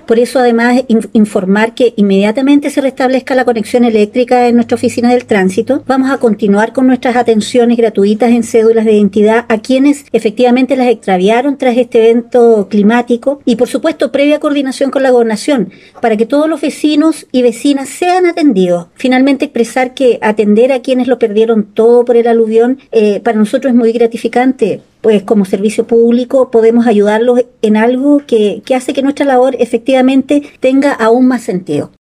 Por eso, además, informar que inmediatamente se restablezca la conexión eléctrica en nuestra oficina del tránsito, vamos a continuar con nuestras atenciones gratuitas en cédulas de identidad a quienes efectivamente las extraviaron tras este evento climático y, por supuesto, previa coordinación con la gobernación, para que todos los vecinos y vecinas sean atendidos. Finalmente, expresar que atender a quienes lo perdieron todo por el aluvión, para nosotros es muy gratificante, pues como servicio público podemos ayudarlos en algo que hace que nuestra labor efectivamente tenga aún más sentido.